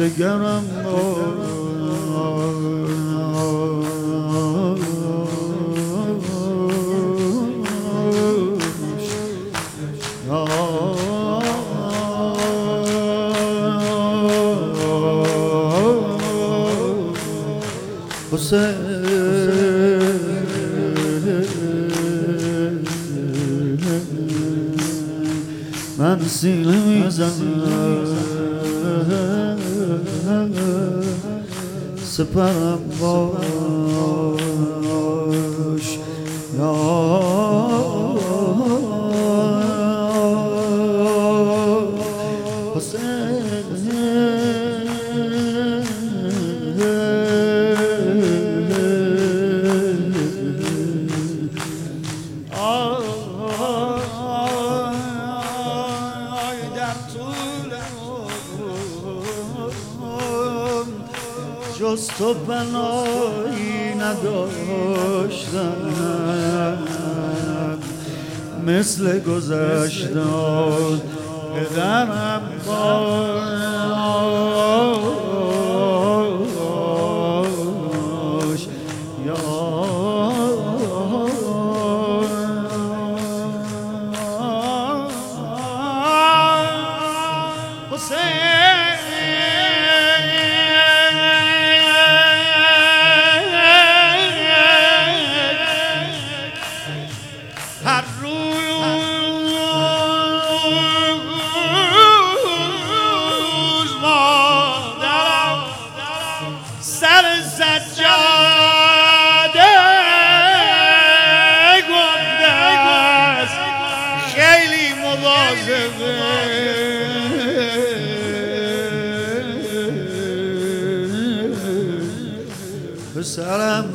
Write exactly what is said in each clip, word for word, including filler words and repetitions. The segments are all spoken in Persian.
جگرم حسین من سینه میزنم سپرم باش یا حسین جز تو پناهی نداشتم مثل گذشتن پدرم باش یا حسین هر روز مادرم سر سجاده گفته است خیلی مواظبه پسرم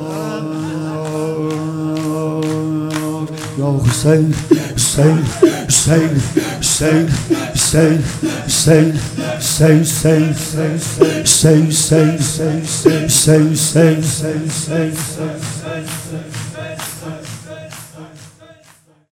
یا حسین حسین حسین حسین حسین حسین حسین حسین حسین حسین حسین حسین حسین حسین